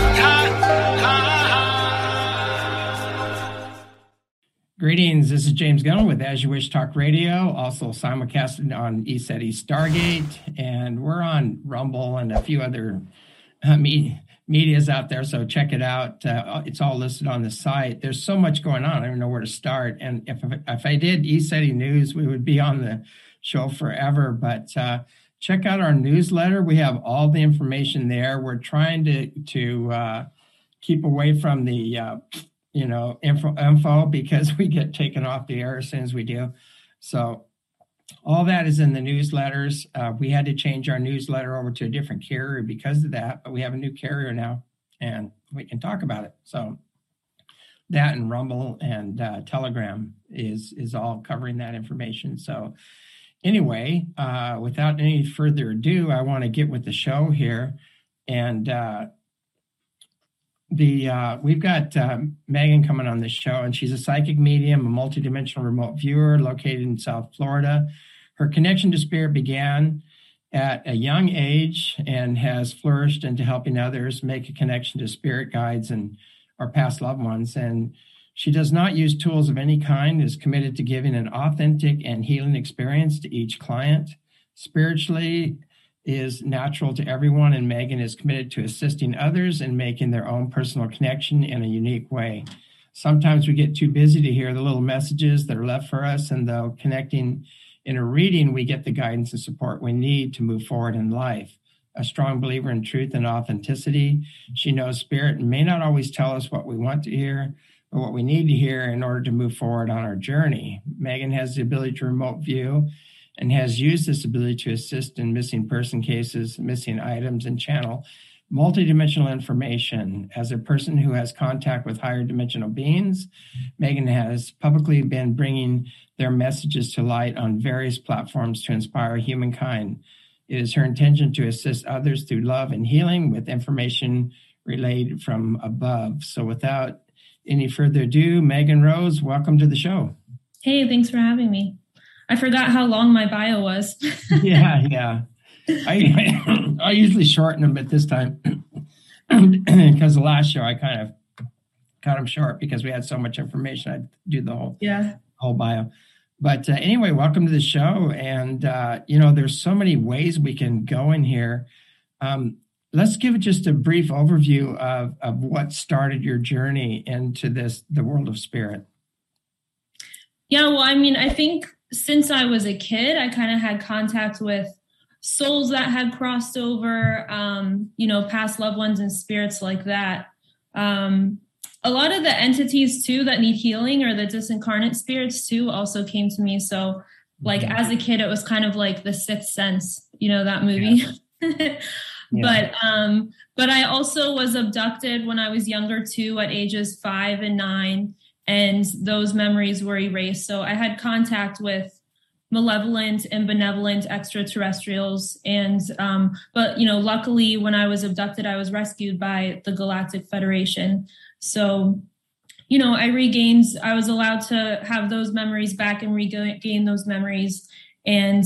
Greetings, this is James Gunnell with As You Wish Talk Radio, also simulcasted on ECETI Stargate, and we're on Rumble and a few other medias out there, so check it out. It's all listed on the site. There's so much going on, I don't know where to start, and if I did ECETI News, we would be on the show forever, but check out our newsletter. We have all the information there. We're trying to keep away from the info because we get taken off the air as soon as we do. So all that is in the newsletters. We had to change our newsletter over to a different carrier because of that, but we have a new carrier now and we can talk about it. So that and Rumble and Telegram is all covering that information. So anyway, without any further ado, I want to get with the show here. And we've got Megan coming on this show, and she's a psychic medium, a multidimensional remote viewer located in South Florida. Her connection to spirit began at a young age and has flourished into helping others make a connection to spirit guides and our past loved ones. And she does not use tools of any kind, is committed to giving an authentic and healing experience to each client. Spiritually is natural to everyone, and Megan is committed to assisting others and making their own personal connection in a unique way. Sometimes we get too busy to hear the little messages that are left for us, and though connecting in a reading, we get the guidance and support we need to move forward in life. A strong believer in truth and authenticity, she knows spirit may not always tell us what we want to hear, but what we need to hear in order to move forward on our journey. Megan has the ability to remote view and has used this ability to assist in missing person cases, missing items, and channel multidimensional information. As a person who has contact with higher dimensional beings, Megan has publicly been bringing their messages to light on various platforms to inspire humankind. It is her intention to assist others through love and healing with information relayed from above. So without any further ado, Megan Rose, welcome to the show. Hey, thanks for having me. I forgot how long my bio was. Yeah. I usually shorten them at this time because the last show I kind of cut them short because we had so much information. I'd do the whole bio. But anyway, welcome to the show. And, there's so many ways we can go in here. Let's give just a brief overview of what started your journey into the world of spirit. Yeah, well, I think since I was a kid, I kind of had contact with souls that had crossed over, past loved ones and spirits like that. A lot of the entities too that need healing, or the disincarnate spirits too, also came to me. So as a kid, it was kind of like The Sixth Sense, that movie. Yeah. Yeah. But I also was abducted when I was younger too, at ages 5 and 9. And those memories were erased. So I had contact with malevolent and benevolent extraterrestrials. And, luckily when I was abducted, I was rescued by the Galactic Federation. So, I was allowed to have those memories back and regain those memories. And,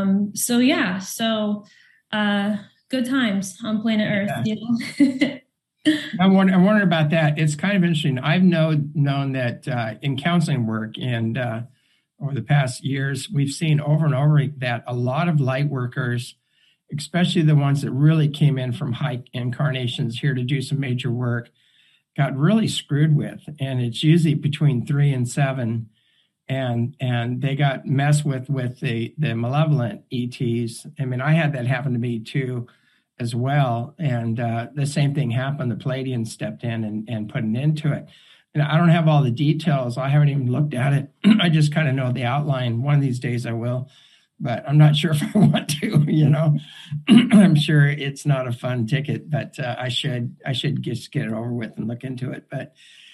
good times on planet Earth. I'm wondering about that. It's kind of interesting. I've known that in counseling work and over the past years, we've seen over and over that a lot of light workers, especially the ones that really came in from high incarnations here to do some major work, got really screwed with. And it's usually between 3 and 7. And they got messed with the malevolent ETs. I had that happen to me too, as well. And the same thing happened. The Pleiadians stepped in and put an end to it. And I don't have all the details. I haven't even looked at it. I just kind of know the outline. One of these days I will, but I'm not sure if I want to, I'm sure it's not a fun ticket, but I should just get it over with and look into it. But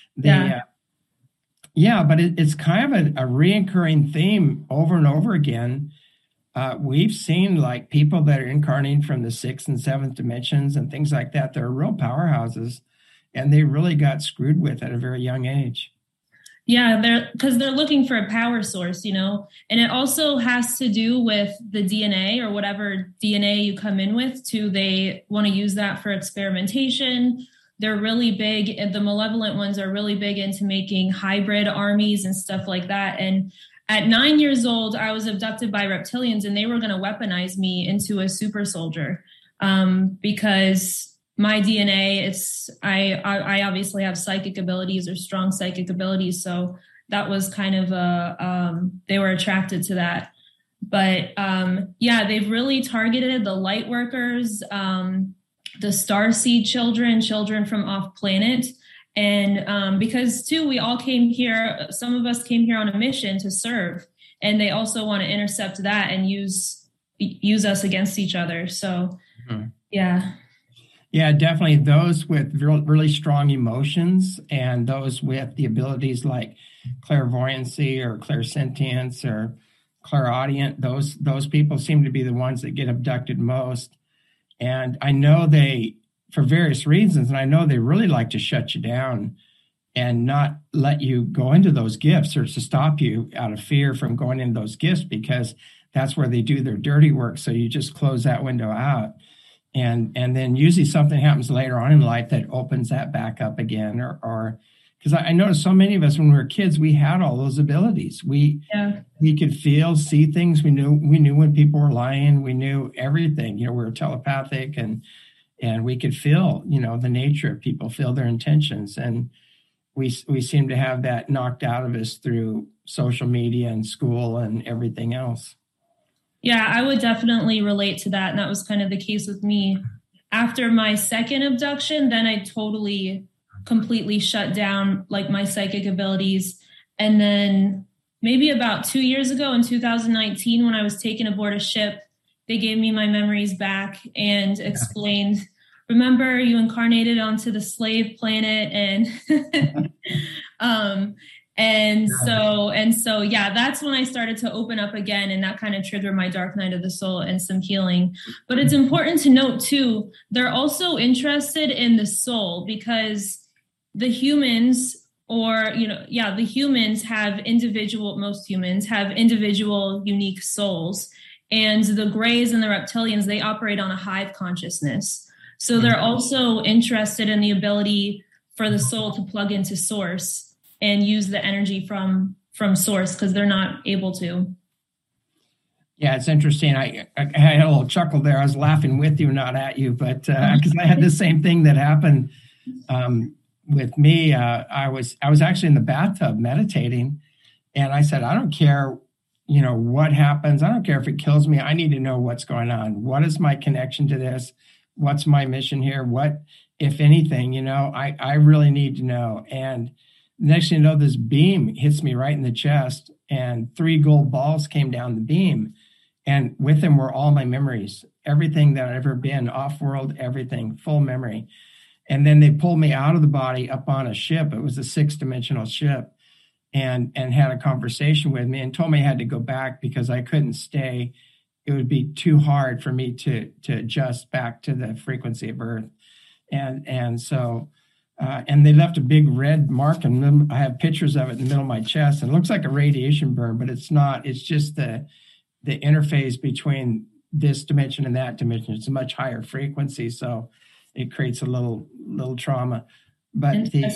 it's kind of a reoccurring theme over and over again. We've seen people that are incarnating from the 6th and 7th dimensions and things like that. They're real powerhouses, and they really got screwed with at a very young age. Yeah, because they're looking for a power source, and it also has to do with the DNA or whatever DNA you come in with too. They want to use that for experimentation. they're really big, and the malevolent ones are really big into making hybrid armies and stuff like that. And at 9 years old, I was abducted by reptilians, and they were going to weaponize me into a super soldier, because my DNA, I obviously have psychic abilities or strong psychic abilities. So that was kind of they were attracted to that. But yeah, they've really targeted the light workers, the starseed children from off planet. And because too, we all came here, some of us came here on a mission to serve, and they also want to intercept that and use us against each other. So yeah. Yeah, definitely those with really strong emotions, and those with the abilities like clairvoyancy or clairsentience or clairaudient, those people seem to be the ones that get abducted most. And I know they, for various reasons, and I know they really like to shut you down and not let you go into those gifts, or to stop you out of fear from going into those gifts, because that's where they do their dirty work. So you just close that window out. And then usually something happens later on in life that opens that back up again, or because I noticed so many of us when we were kids, we had all those abilities. We could feel, see things. We knew when people were lying. We knew everything. We were telepathic, and we could feel, the nature of people, feel their intentions. And we seem to have that knocked out of us through social media and school and everything else. Yeah, I would definitely relate to that. And that was kind of the case with me. After my second abduction, then I completely shut down like my psychic abilities. And then maybe about 2 years ago in 2019, when I was taken aboard a ship, they gave me my memories back and explained, remember, you incarnated onto the slave planet, and And so, yeah, that's when I started to open up again, and that kind of triggered my dark night of the soul and some healing. But it's important to note too, they're also interested in the soul, because the humans, most humans have individual unique souls, and the Greys and the reptilians, they operate on a hive consciousness. So they're also interested in the ability for the soul to plug into source and use the energy from source, because they're not able to. Yeah, it's interesting. I had a little chuckle there. I was laughing with you, not at you, but because I had the same thing that happened with me. I was actually in the bathtub meditating, and I said, I don't care, what happens. I don't care if it kills me. I need to know what's going on. What is my connection to this? What's my mission here? What, if anything, I really need to know. And next thing you know, this beam hits me right in the chest, and 3 gold balls came down the beam. And with them were all my memories, everything that I'd ever been, off-world, everything, full memory. And then they pulled me out of the body up on a ship. It was a 6-dimensional ship, and had a conversation with me and told me I had to go back because I couldn't stay. It would be too hard for me to adjust back to the frequency of Earth. And so... and they left a big red mark, and I have pictures of it in the middle of my chest. And it looks like a radiation burn, but it's not. It's just the interface between this dimension and that dimension. It's a much higher frequency, so it creates a little trauma. But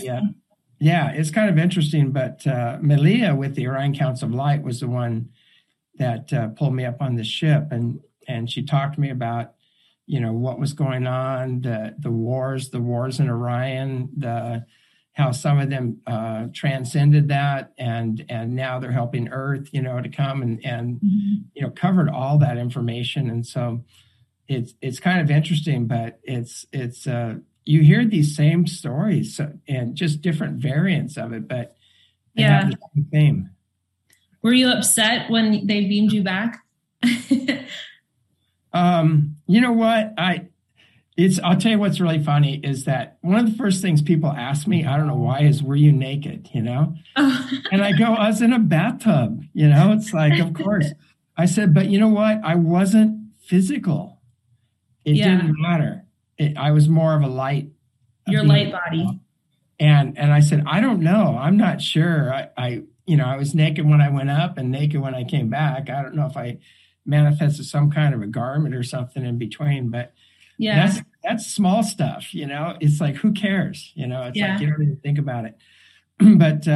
it's kind of interesting. But Melia with the Orion Council of Light was the one that pulled me up on the ship, and she talked to me about, what was going on, the wars in Orion, how some of them transcended that, and now they're helping Earth, to come and covered all that information. And so it's kind of interesting, but it's you hear these same stories and just different variants of it, but they have the same theme. Were you upset when they beamed you back? You know what? I'll tell you what's really funny is that one of the first things people ask me, I don't know why, is, were you naked? And I go, I was in a bathtub, it's like, of course. I said, but you know what? I wasn't physical. It didn't matter. I was more of a light. Your light body. And I said, I don't know. I'm not sure. I was naked when I went up and naked when I came back. I don't know if I manifested some kind of a garment or something in between, but Yeah. That's small stuff, It's like, who cares? It's like you don't even think about it. But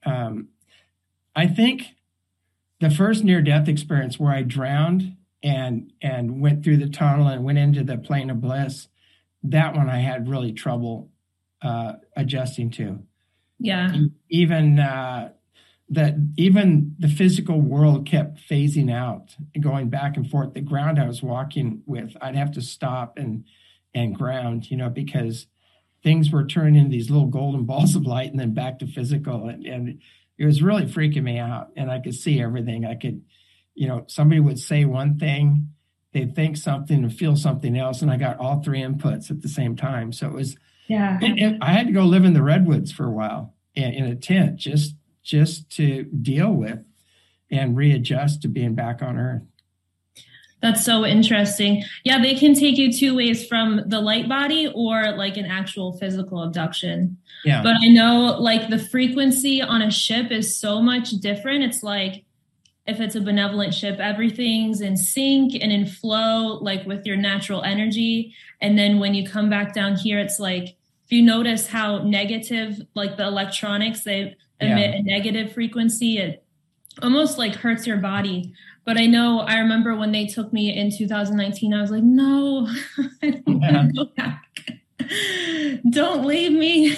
I think the first near-death experience where I drowned and went through the tunnel and went into the plane of bliss, that one I had really trouble adjusting to. Yeah. Even the physical world kept phasing out, going back and forth. The ground I was walking with, I'd have to stop and ground, because things were turning into these little golden balls of light and then back to physical. And it was really freaking me out. And I could see everything. I could, somebody would say one thing, they'd think something and feel something else. And I got all three inputs at the same time. So it was, I had to go live in the redwoods for a while in a tent just to deal with and readjust to being back on Earth. That's so interesting. Yeah, they can take you two ways, from the light body or like an actual physical abduction. Yeah. But I know like the frequency on a ship is so much different. It's like, if it's a benevolent ship, everything's in sync and in flow, like with your natural energy. And then when you come back down here, it's like, if you notice how negative, like the electronics, they emit a negative frequency, it almost like hurts your body. But I remember when they took me in 2019, I was like, no, I don't want to go back. Don't leave me.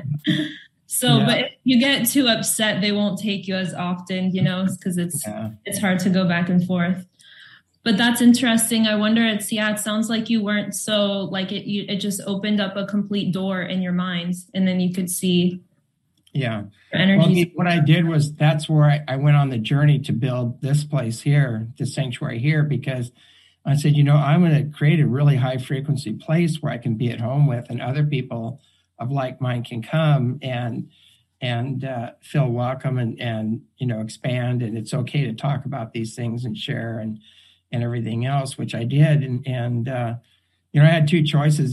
But if you get too upset, they won't take you as often, because it's hard to go back and forth. But that's interesting. I wonder, it sounds like you weren't so like it just opened up a complete door in your mind, and then you could see. Yeah. Well, what I did was, that's where I went on the journey to build this place here, the sanctuary here, because I said, I'm going to create a really high frequency place where I can be at home with, and other people of like mind can come and feel welcome and expand. And it's okay to talk about these things and share and everything else, which I did. And I had two choices.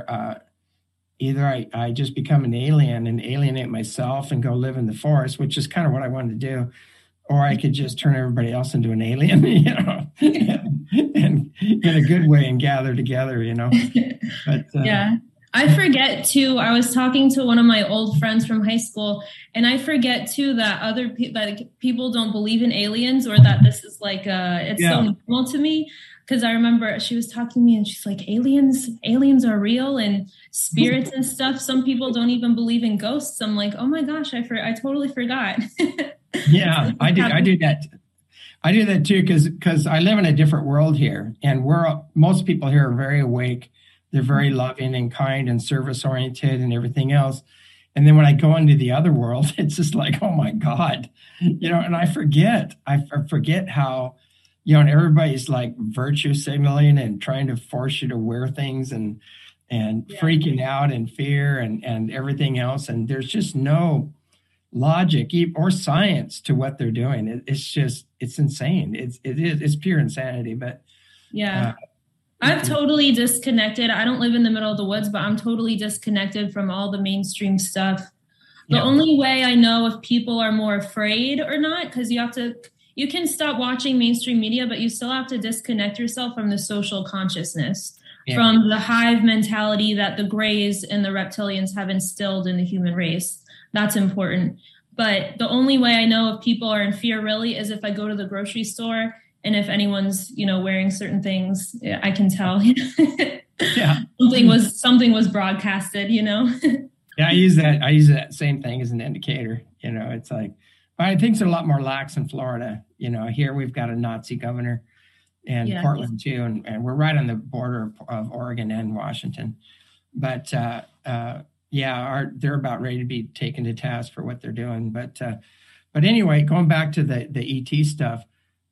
Either I just become an alien and alienate myself and go live in the forest, which is kind of what I wanted to do, or I could just turn everybody else into an alien, and in a good way, and gather together, But I forget too. I was talking to one of my old friends from high school, and I forget too that people don't believe in aliens, or that this is like it's so normal to me. Because I remember she was talking to me and she's like, aliens are real, and spirits and stuff. Some people don't even believe in ghosts. I'm like, oh my gosh, I totally forgot. Yeah, I do that. I do that too, because I live in a different world here, and most people here are very awake. They're very loving and kind and service oriented and everything else. And then when I go into the other world, it's just like, oh my God, and I forget how, and everybody's like virtue signaling and trying to force you to wear things and freaking out and fear and everything else. And there's just no logic or science to what they're doing. It's insane. It's pure insanity. But I've totally disconnected. I don't live in the middle of the woods, but I'm totally disconnected from all the mainstream stuff. The only way I know if people are more afraid or not, because you can stop watching mainstream media, but you still have to disconnect yourself from the social consciousness, from the hive mentality that the Greys and the reptilians have instilled in the human race. That's important. But the only way I know if people are in fear really is if I go to the grocery store, and if anyone's, wearing certain things, I can tell. Something was broadcasted, Yeah, I use that same thing as an indicator. It's like, but I think it's a lot more lax in Florida. Here we've got a Nazi governor, and Portland too, and we're right on the border of Oregon and Washington. But they're about ready to be taken to task for what they're doing. But anyway, going back to the ET stuff,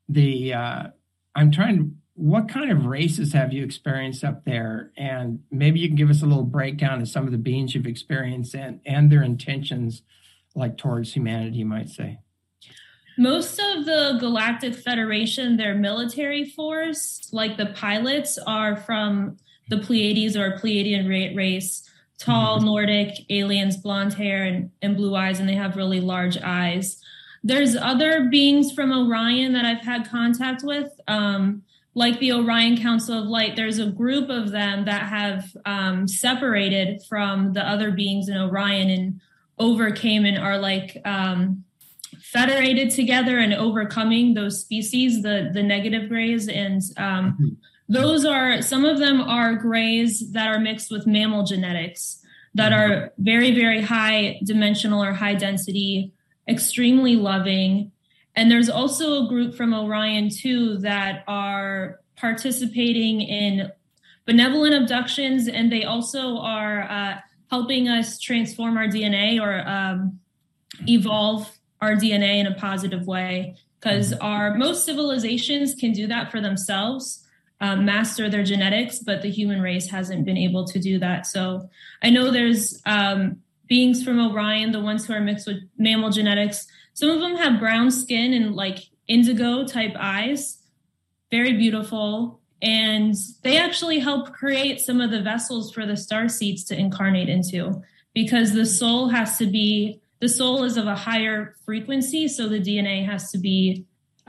what kind of races have you experienced up there? And maybe you can give us a little breakdown of some of the beings you've experienced and their intentions, like towards humanity, you might say. Most of the Galactic Federation, their military force, like the pilots, are from the Pleiades or Pleiadian race, tall, Nordic aliens, blonde hair and blue eyes, and they have really large eyes. There's other beings from Orion that I've had contact with, like the Orion Council of Light, there's a group of them that have separated from the other beings in Orion and overcame and are like federated together and overcoming those species, the negative grays. And those are, some of them are grays that are mixed with mammal genetics that are very, very high dimensional or high density, extremely loving. And there's also a group from Orion too that are participating in benevolent abductions, and they also are helping us transform our DNA or evolve our DNA in a positive way, because most civilizations can do that for themselves, master their genetics, but the human race hasn't been able to do that. So I know there's beings from Orion, the ones who are mixed with mammal genetics. Some of them have brown skin and like indigo type eyes, very beautiful. And they actually help create some of the vessels for the star seeds to incarnate into, because the soul is of a higher frequency. So the DNA has to be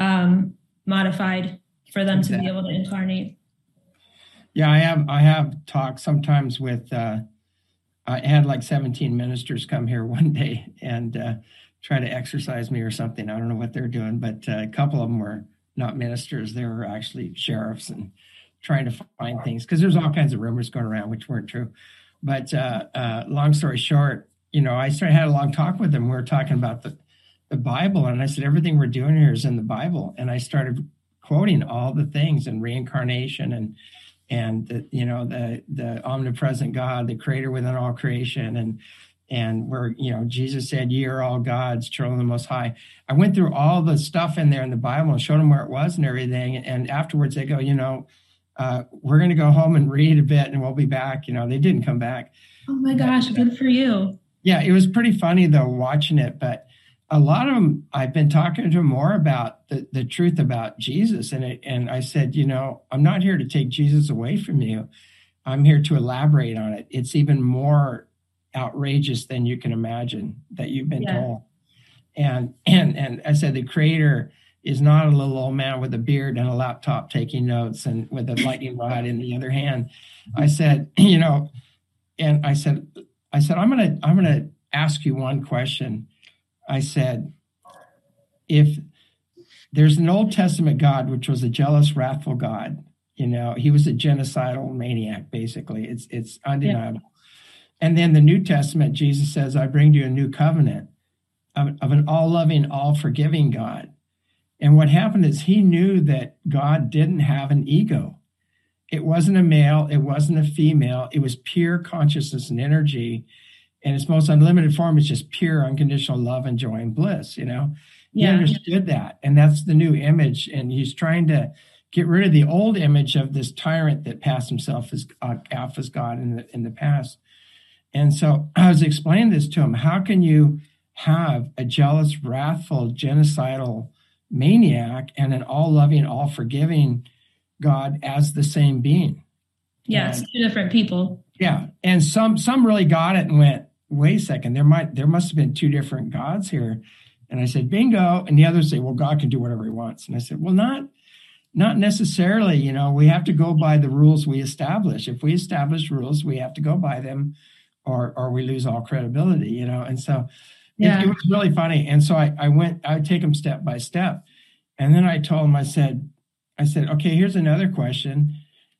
modified for them to be able to incarnate. Yeah, I have talked sometimes with, I had like 17 ministers come here one day and try to exercise me or something. I don't know what they're doing, but a couple of them were not ministers. They were actually sheriffs and trying to find things, because there's all kinds of rumors going around which weren't true. But long story short, I had a long talk with them. We were talking about the Bible, and I said, everything we're doing here is in the Bible. And I started quoting all the things and reincarnation and the omnipresent God, the creator within all creation, and where, Jesus said, ye are all gods, children of the Most High. I went through all the stuff in there in the Bible and showed them where it was and everything. And afterwards they go, we're going to go home and read a bit and we'll be back. They didn't come back. Oh my gosh, good for you. Yeah, it was pretty funny though, watching it. But a lot of them, I've been talking to them more about the truth about Jesus. And I said, I'm not here to take Jesus away from you. I'm here to elaborate on it. It's even more outrageous than you can imagine that you've been told. And I said, the creator is not a little old man with a beard and a laptop taking notes and with a lightning rod in the other hand. I said, and I said, I'm gonna ask you one question. I said, if there's an Old Testament God, which was a jealous, wrathful God, he was a genocidal maniac, basically. It's undeniable. Yeah. And then the New Testament, Jesus says, I bring to you a new covenant of an all-loving, all-forgiving God. And what happened is he knew that God didn't have an ego. It wasn't a male. It wasn't a female. It was pure consciousness and energy. In its most unlimited form, it's just pure unconditional love and joy and bliss, He understood that. And that's the new image. And he's trying to get rid of the old image of this tyrant that passed himself as off as God in the past. And so I was explaining this to him. How can you have a jealous, wrathful, genocidal maniac and an all-loving, all-forgiving God as the same being? Yes, two different people. Yeah, and some really got it and went, wait a second, there must have been two different gods here. And I said, bingo. And the others say, well, God can do whatever he wants. And I said, well, not necessarily. We have to go by the rules we establish. If we establish rules, we have to go by them, or we lose all credibility. And so it was really funny. And so I would take them step by step. And then I told him, I said, okay, here's another question.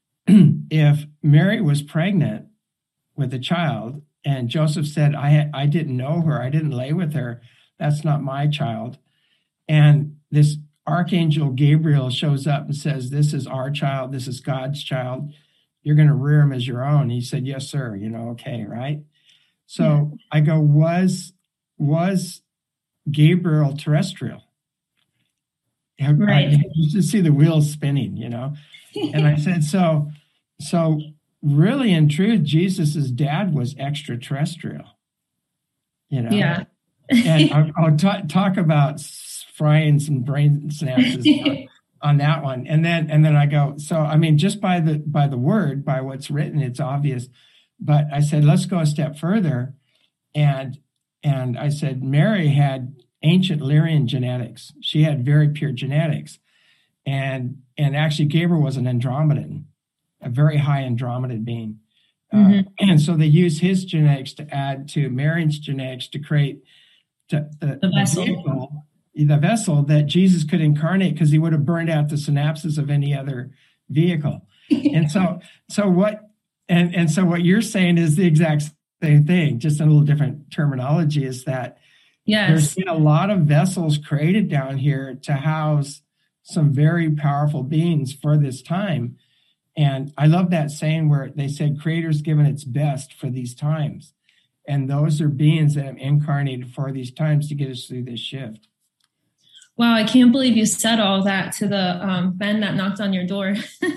If Mary was pregnant with a child and Joseph said, I didn't know her, I didn't lay with her, that's not my child, and this Archangel Gabriel shows up and says, this is our child, this is God's child, you're going to rear him as your own. He said, yes, sir. Okay, right? So I go, was Gabriel terrestrial? Right. You should see the wheels spinning, And I said, so really, in truth, Jesus's dad was extraterrestrial, Yeah. And I'll talk about frying some brain synapses on that one. And then I go, so, I mean, just by the word, by what's written, it's obvious. But I said, let's go a step further. And I said, Mary had ancient Lyrian genetics. She had very pure genetics. and actually Gabriel was an Andromedan, a very high Andromedan being. And so they used his genetics to add to Mary's genetics to create the vessel that Jesus could incarnate, because he would have burned out the synapses of any other vehicle. And so what you're saying is the exact same thing, just in a little different terminology, is that there's been a lot of vessels created down here to house some very powerful beings for this time. And I love that saying where they said Creator's given its best for these times. And those are beings that have incarnated for these times to get us through this shift. Wow, I can't believe you said all that to the Ben that knocked on your door.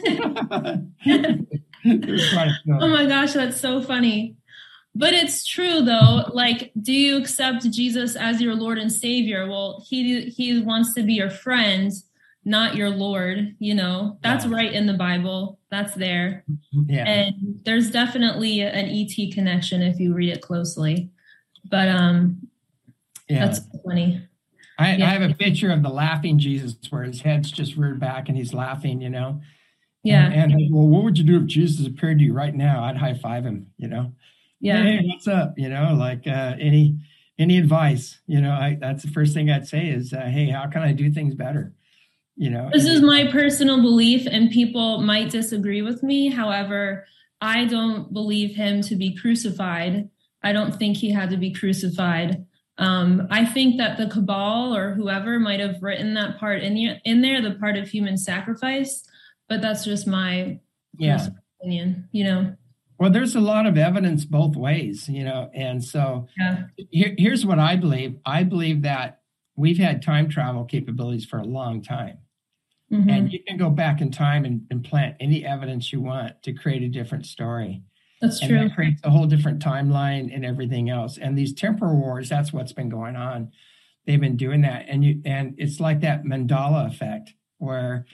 Oh my gosh, that's so funny. But it's true though. Like, do you accept Jesus as your Lord and Savior? Well, he wants to be your friend, not your Lord. That's right in the Bible. That's there. Yeah. And there's definitely an ET connection if you read it closely. But that's funny. I have a picture of the laughing Jesus where his head's just reared back and he's laughing, Yeah. And well, what would you do if Jesus appeared to you right now? I'd high five him, Yeah. Hey, what's up? Like any advice, that's the first thing I'd say is, hey, how can I do things better? This is my personal belief, and people might disagree with me. However, I don't believe him to be crucified. I don't think he had to be crucified. I think that the Cabal or whoever might have written that part in there, the part of human sacrifice, but that's just my personal opinion, Well, there's a lot of evidence both ways, and so here's what I believe. I believe that we've had time travel capabilities for a long time. Mm-hmm. And you can go back in time and plant any evidence you want to create a different story. That's true. And that creates a whole different timeline and everything else. And these temporal wars, that's what's been going on. They've been doing that. And it's like that Mandela effect where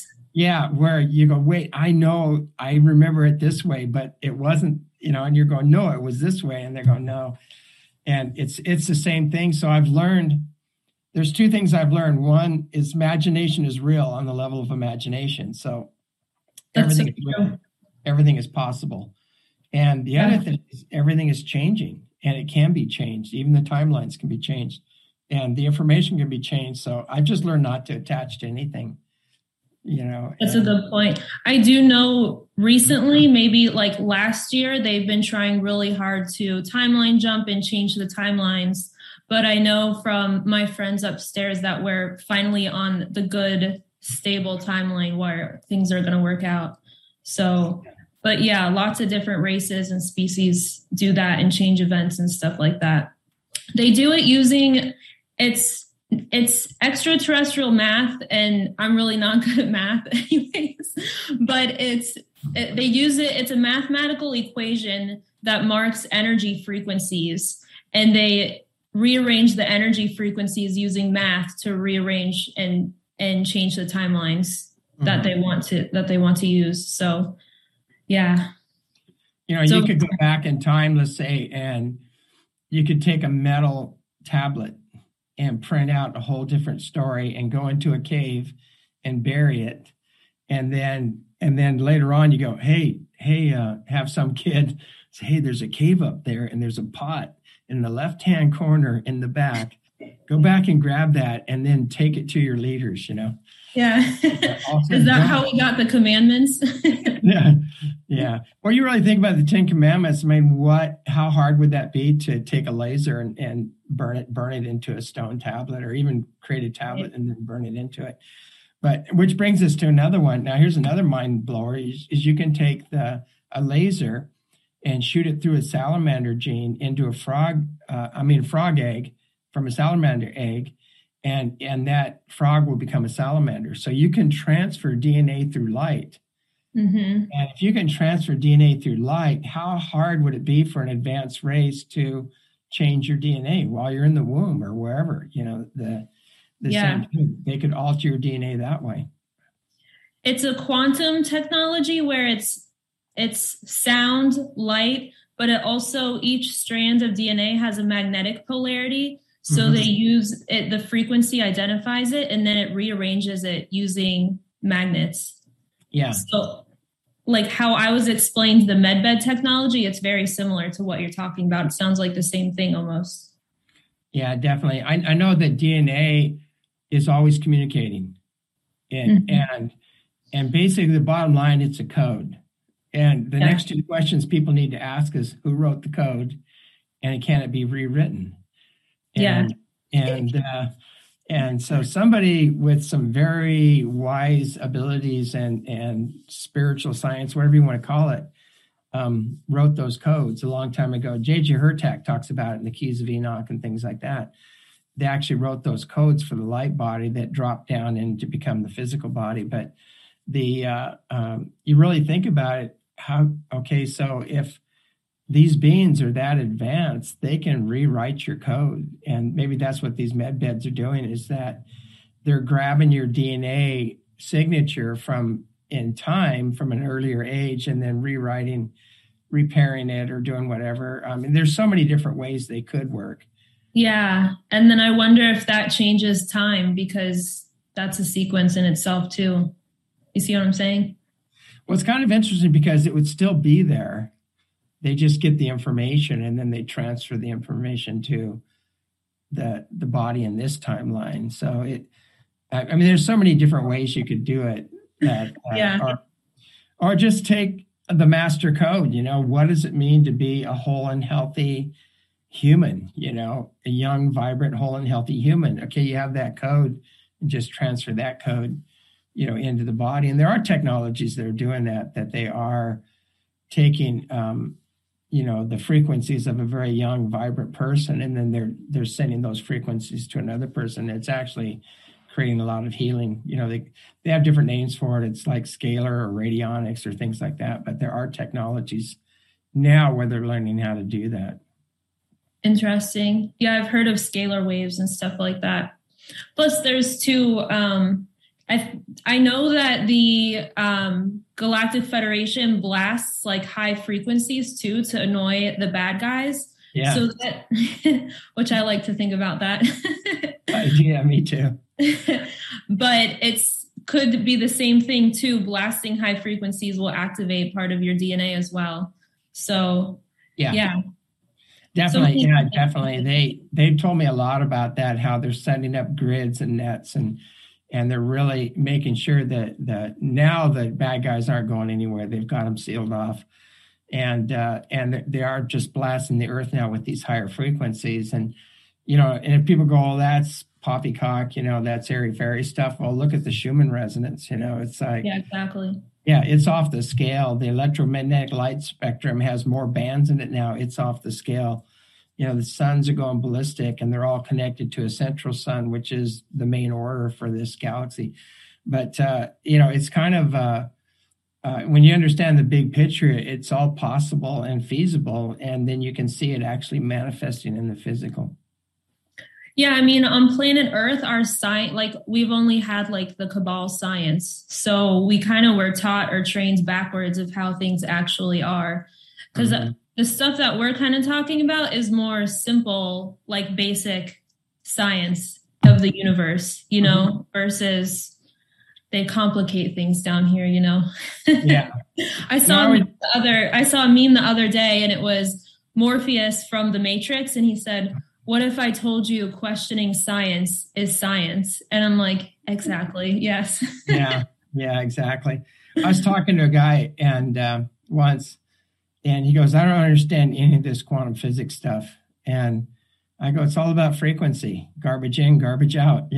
where you go, wait, I remember it this way, but it wasn't, and you're going, no, it was this way. And they're going, no. And it's the same thing. So there's two things I've learned. One is imagination is real on the level of imagination. So everything is real. Everything is possible. And the other thing is everything is changing, and it can be changed. Even the timelines can be changed, and the information can be changed. So I've just learned not to attach to anything, That's a good point. I do know recently, maybe like last year, they've been trying really hard to timeline jump and change the timelines. But I know from my friends upstairs that we're finally on the good, stable timeline where things are going to work out. So, but yeah, lots of different races and species do that and change events and stuff like that. They do it using it's extraterrestrial math, and I'm really not good at math anyways, but they use it. It's a mathematical equation that marks energy frequencies, and they rearrange the energy frequencies using math to rearrange and change the timelines that they want to use. So, yeah. You could go back in time, let's say, and you could take a metal tablet and print out a whole different story and go into a cave and bury it. And then later on you go, hey, have some kid say, hey, there's a cave up there and there's a pot in the left-hand corner in the back. Go back and grab that and then take it to your leaders, Yeah. Is that how we got the commandments? Yeah. Well, you really think about the 10 Commandments. I mean, how hard would that be to take a laser and burn it into a stone tablet, or even create a tablet and then burn it into it? But which brings us to another one. Now, here's another mind blower is you can take a laser and shoot it through a salamander gene into a frog egg from a salamander egg, and that frog will become a salamander. So you can transfer DNA through light. Mm-hmm. And if you can transfer DNA through light, how hard would it be for an advanced race to change your DNA while you're in the womb or wherever? The same thing. They could alter your DNA that way. It's a quantum technology where it's sound, light, but it also, each strand of DNA has a magnetic polarity. So they use it, the frequency identifies it, and then it rearranges it using magnets. Yeah. So like how I was explained the medbed technology, it's very similar to what you're talking about. It sounds like the same thing almost. Yeah, definitely. I know that DNA is always communicating, and basically the bottom line, it's a code. And the next two questions people need to ask is who wrote the code, and can it be rewritten? And so somebody with some very wise abilities and spiritual science, whatever you want to call it, wrote those codes a long time ago. J.J. Hurtak talks about it in the Keys of Enoch and things like that. They actually wrote those codes for the light body that dropped down and to become the physical body. But you really think about it, so if these beings are that advanced, they can rewrite your code. And maybe that's what these med beds are doing, is that they're grabbing your DNA signature from in time from an earlier age and then rewriting, repairing it, or doing whatever. I mean, there's so many different ways they could work. Yeah. And then I wonder if that changes time, because that's a sequence in itself too. You see what I'm saying? Well, it's kind of interesting because it would still be there. They just get the information and then they transfer the information to the body in this timeline. So there's so many different ways you could do it. Or just take the master code. What does it mean to be a whole and healthy human? A young, vibrant, whole and healthy human. Okay, you have that code, and just transfer that code, into the body. And there are technologies that are doing that they are taking, the frequencies of a very young, vibrant person, and then they're sending those frequencies to another person. It's actually creating a lot of healing. They have different names for it. It's like scalar or radionics or things like that. But there are technologies now where they're learning how to do that. Interesting. Yeah, I've heard of scalar waves and stuff like that. Plus, there's two. I know that the Galactic Federation blasts like high frequencies too to annoy the bad guys. Yeah. So that, which I like to think about that. Yeah, me too. But could be the same thing too. Blasting high frequencies will activate part of your DNA as well. So yeah. Definitely, definitely. They've told me a lot about that, how they're setting up grids and nets, and they're really making sure that now the bad guys aren't going anywhere. They've got them sealed off, and they are just blasting the earth now with these higher frequencies. And and if people go, "Oh, that's poppycock," that's airy-fairy stuff. Well, look at the Schumann resonance. It's like, yeah, exactly. Yeah, it's off the scale. The electromagnetic light spectrum has more bands in it now. It's off the scale. The suns are going ballistic, and they're all connected to a central sun, which is the main order for this galaxy. But, it's kind of, when you understand the big picture, it's all possible and feasible, and then you can see it actually manifesting in the physical. Yeah, I mean, on planet Earth, our science, like we've only had like the Cabal science. So we kind of were taught or trained backwards of how things actually are. Because the stuff that we're kind of talking about is more simple, like basic science of the universe, versus they complicate things down here, Yeah. I saw a meme the other day, and it was Morpheus from The Matrix, and he said, "What if I told you questioning science is science?" And I'm like, exactly. Yes. Yeah, exactly. I was talking to a guy once, and he goes, "I don't understand any of this quantum physics stuff." And I go, "It's all about frequency, garbage in, garbage out."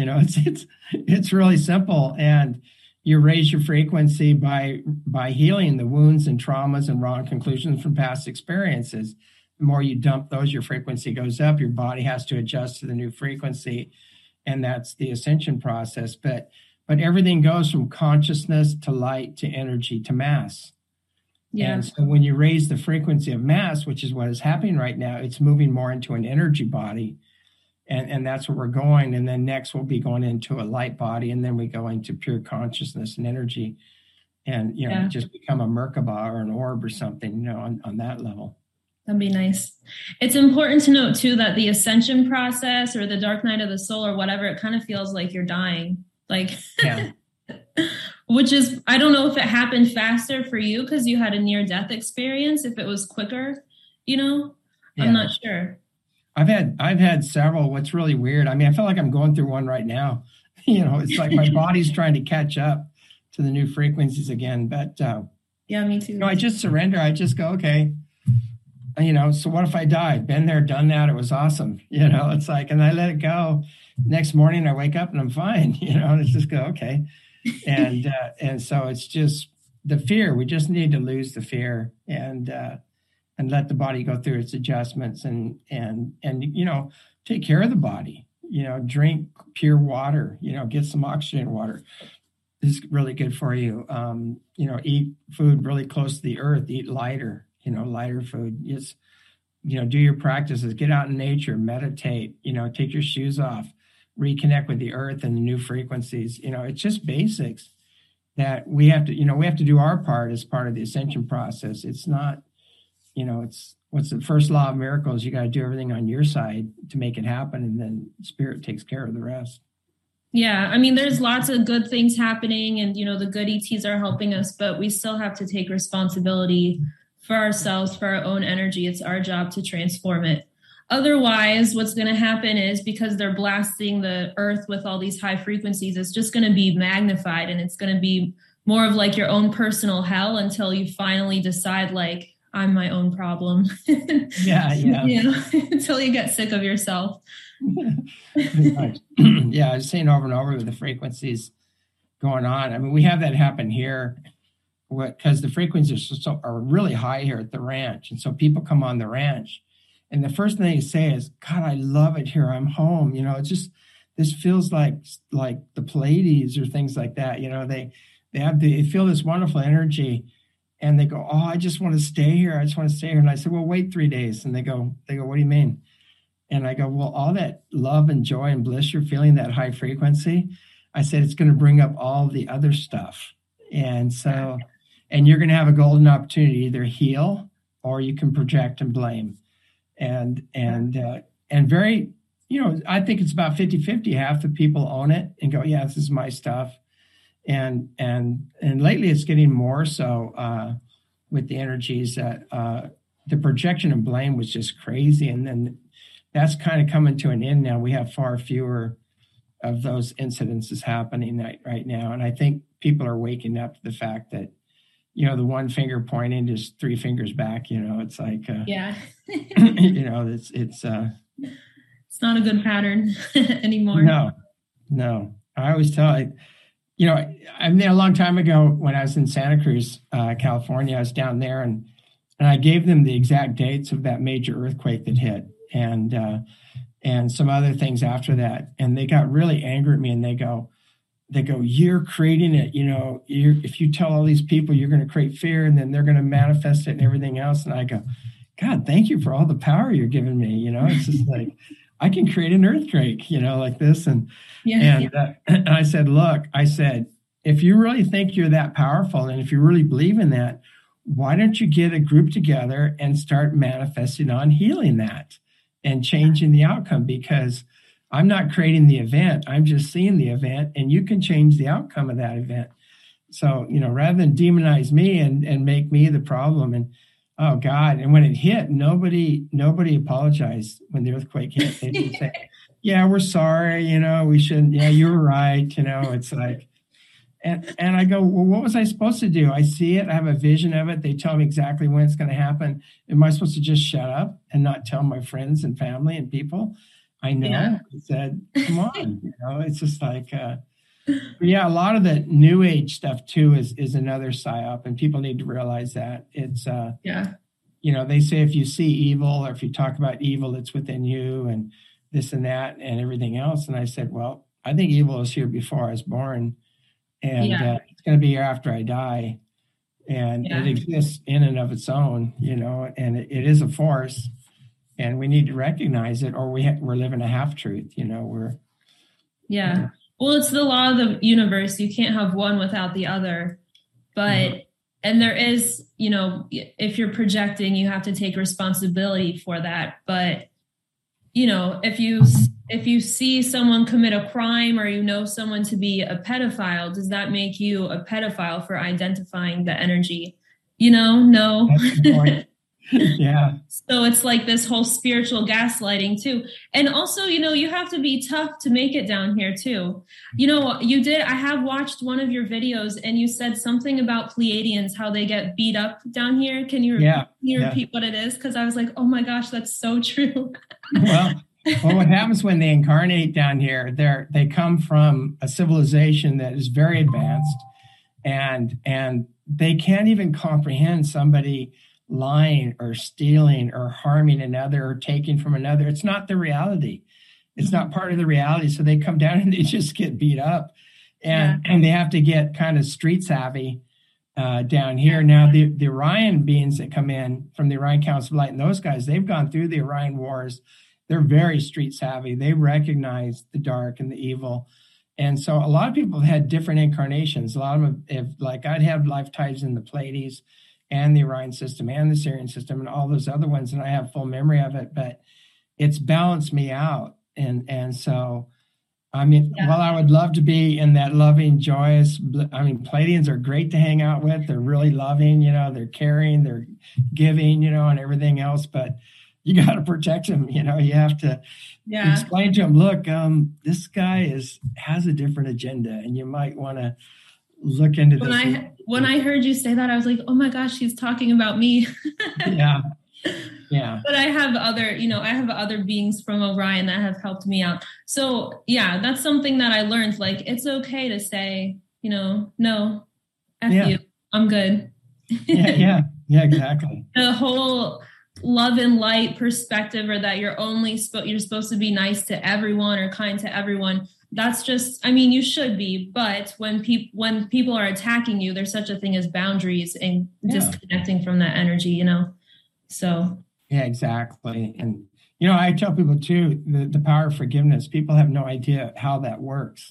It's really simple. And you raise your frequency by healing the wounds and traumas and wrong conclusions from past experiences. The more you dump those, your frequency goes up. Your body has to adjust to the new frequency, and that's the ascension process. But everything goes from consciousness to light to energy to mass. Yeah. And so when you raise the frequency of mass, which is what is happening right now, it's moving more into an energy body, and that's where we're going. And then next we'll be going into a light body, and then we go into pure consciousness and energy, and just become a Merkaba or an orb or something, on that level. That'd be nice. It's important to note, too, that the ascension process or the dark night of the soul or whatever, it kind of feels like you're dying. Like, yeah. Which is, I don't know if it happened faster for you because you had a near death experience, if it was quicker, yeah. I'm not sure. I've had several. What's really weird, I mean, I feel like I'm going through one right now. It's like my body's trying to catch up to the new frequencies again. But yeah, me too. I just surrender. I just go, okay. So what if I died? Been there, done that. It was awesome. It's like, and I let it go. Next morning I wake up and I'm fine. And it's just go, okay. And so it's just the fear. We just need to lose the fear and let the body go through its adjustments and take care of the body. Drink pure water. Get some oxygen water. This is really good for you. Eat food really close to the earth. Eat lighter. Lighter food. Just do your practices. Get out in nature. Meditate. Take your shoes off. Reconnect with the earth and the new frequencies. It's just basics that we have to do our part as part of the ascension process. It's not, it's what's the first law of miracles. You got to do everything on your side to make it happen. And then spirit takes care of the rest. Yeah. I mean, there's lots of good things happening and, the good ETs are helping us, but we still have to take responsibility for ourselves, for our own energy. It's our job to transform it. Otherwise, what's going to happen is because they're blasting the earth with all these high frequencies, it's just going to be magnified and it's going to be more of like your own personal hell until you finally decide like, I'm my own problem. Yeah. Until you get sick of yourself. Yeah, I was saying over and over with the frequencies going on. I mean, we have that happen here because the frequencies are really high here at the ranch. And so people come on the ranch and the first thing they say is, God, I love it here. I'm home. It's just, this feels like the Pleiades or things like that. They feel this wonderful energy and they go, oh, I just want to stay here. I just want to stay here. And I said, well, wait 3 days. And they go, what do you mean? And I go, well, all that love and joy and bliss you're feeling, that high frequency, I said, it's going to bring up all the other stuff. And so, and you're going to have a golden opportunity to either heal or you can project and blame. And very, I think it's about 50-50. Half the people own it and go, yeah, this is my stuff. And lately it's getting more so with the energies that the projection and blame was just crazy. And then that's kind of coming to an end now. We have far fewer of those incidences happening right now. And I think people are waking up to the fact that, the one finger pointing is 3 fingers back, it's like, yeah, it's not a good pattern anymore. No. I always tell, I mean, a long time ago when I was in Santa Cruz, California, I was down there and I gave them the exact dates of that major earthquake that hit and some other things after that. And they got really angry at me and they go, you're creating it. If you tell all these people you're going to create fear and then they're going to manifest it and everything else. And I go, God, thank you for all the power you're giving me. It's just like, I can create an earthquake, like this. And I said, look, if you really think you're that powerful and if you really believe in that, why don't you get a group together and start manifesting on healing that and changing the outcome? Because I'm not creating the event. I'm just seeing the event and you can change the outcome of that event. So, rather than demonize me and make me the problem and, oh God. And when it hit, nobody apologized when the earthquake hit. They didn't say, yeah, we're sorry. We shouldn't. Yeah, you were right. It's like, and I go, well, what was I supposed to do? I see it. I have a vision of it. They tell me exactly when it's going to happen. Am I supposed to just shut up and not tell my friends and family and people? I know. Yeah. I said, come on. It's just like, yeah, a lot of the new age stuff too is another psyop, and people need to realize that it's, they say if you see evil or if you talk about evil, it's within you and this and that and everything else. And I said, well, I think evil is here before I was born. And it's going to be here after I die. And it exists in and of its own, and it is a force. And we need to recognize it, or we're living a half truth. Well, it's the law of the universe. You can't have one without the other. But and there is, if you're projecting, you have to take responsibility for that. But if you if you see someone commit a crime or you know someone to be a pedophile, does that make you a pedophile for identifying the energy? No. That's the point. Yeah. So it's like this whole spiritual gaslighting too. And also, you have to be tough to make it down here too. I have watched one of your videos and you said something about Pleiadians, how they get beat up down here. Can you repeat what it is? Because I was like, oh my gosh, that's so true. Well, what happens when they incarnate down here, they come from a civilization that is very advanced, and they can't even comprehend somebody lying or stealing or harming another or taking from another. It's not the reality. It's not part of the reality. So they come down and they just get beat up, and they have to get kind of street savvy down here. Now, the Orion beings that come in from the Orion Council of Light, and those guys, they've gone through the Orion Wars. They're very street savvy. They recognize the dark and the evil. And so a lot of people have had different incarnations. A lot of them have, like, I'd have lifetimes in the Pleiades and the Orion system and the Sirian system and all those other ones, and I have full memory of it, but it's balanced me out. And so, while I would love to be in that loving, joyous, Pleiadians are great to hang out with. They're really loving, they're caring, they're giving, and everything else, but you got to protect them. You have to explain to them, look, this guy has a different agenda, and you might want to look into this. When I heard you say that, I was like, oh my gosh, he's talking about me. Yeah. But I have other beings from Orion that have helped me out. So yeah, that's something that I learned. Like, it's okay to say, no, F you, I'm good. Yeah, exactly. The whole love and light perspective, or that you're supposed to be nice to everyone or kind to everyone. That's just, you should be, but when people are attacking you, there's such a thing as boundaries and disconnecting from that energy, so. Yeah, exactly. And, I tell people too, the power of forgiveness, people have no idea how that works.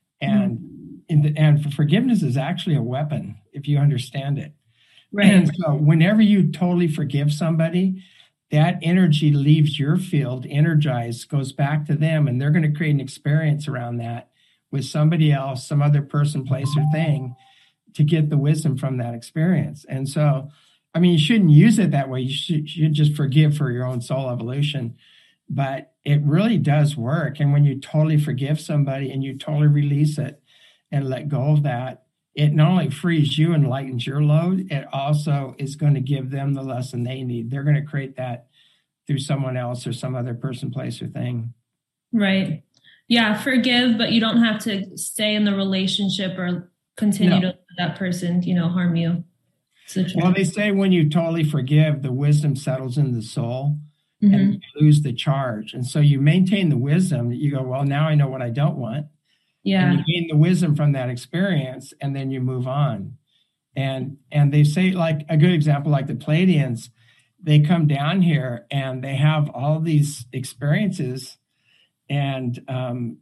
And, and forgiveness is actually a weapon if you understand it. Right. And so whenever you totally forgive somebody, that energy leaves your field energized, goes back to them, and they're going to create an experience around that with somebody else, some other person, place, or thing, to get the wisdom from that experience. And so, you shouldn't use it that way. You should just forgive for your own soul evolution. But it really does work. And when you totally forgive somebody and you totally release it and let go of that, it not only frees you and lightens your load, it also is going to give them the lesson they need. They're going to create that through someone else or some other person, place, or thing. Right. Yeah, forgive, but you don't have to stay in the relationship or continue to let that person, harm you. Well, they say when you totally forgive, the wisdom settles in the soul and you lose the charge. And so you maintain the wisdom. You go, well, now I know what I don't want. Yeah. And you gain the wisdom from that experience, and then you move on. And they say, like, a good example, like the Pleiadians, they come down here and they have all these experiences, and and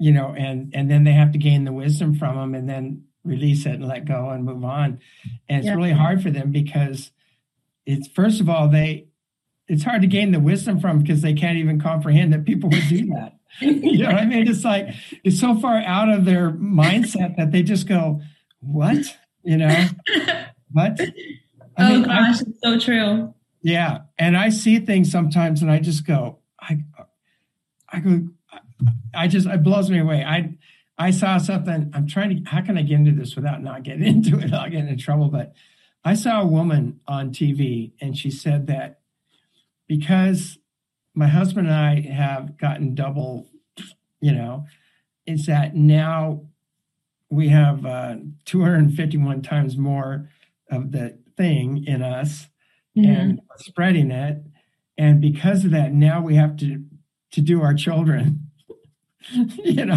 then they have to gain the wisdom from them and then release it and let go and move on. And it's really hard for them because it's, first of all, it's hard to gain the wisdom from, because they can't even comprehend that people would do that. You know what I mean? It's like, it's so far out of their mindset that they just go, what? What? Gosh, it's so true. Yeah. And I see things sometimes and I just go, it blows me away. I saw something. how can I get into this without not getting into it? I'll get into trouble. But I saw a woman on TV, and she said that because my husband and I have gotten double, it's that now we have 251 times more of the thing in us and spreading it. And because of that, now we have to do our children. And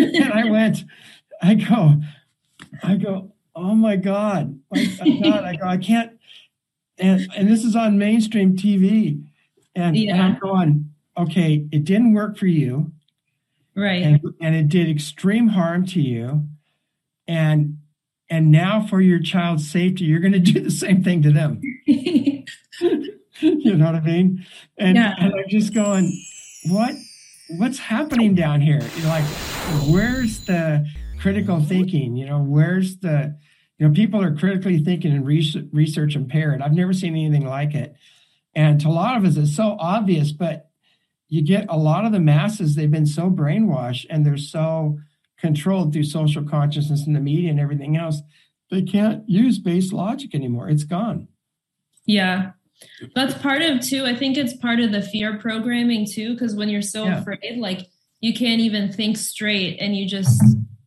I go, oh my God, I can't, and this is on mainstream TV, and I'm going, okay, it didn't work for you, right? And it did extreme harm to you, and now for your child's safety, you're going to do the same thing to them. You know what I mean? And I'm just going, what what's happening down here? Like, where's the critical thinking? Where's the, people are critically thinking and research impaired. I've never seen anything like it. And to a lot of us, it's so obvious, but you get a lot of the masses, they've been so brainwashed and they're so controlled through social consciousness and the media and everything else. They can't use base logic anymore. It's gone. Yeah. That's part of too. I think it's part of the fear programming too, because when you're so afraid, like you can't even think straight and you just